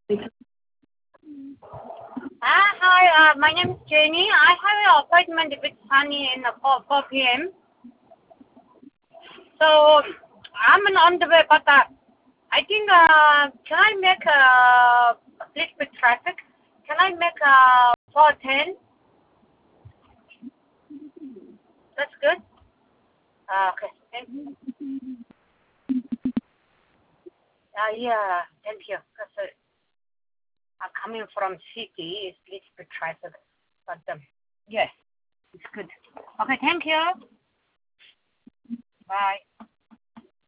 Hi, my name is Jenny. I have an appointment with Sunny in 4 p.m. So I'm on the way, but I think can I make please with traffic? Can I make 4:10? That's good. Okay. Thank you. Yeah, thank you. Because I'm coming from city, it's little bit traffic, but yeah, it's good. Okay, thank you. Bye.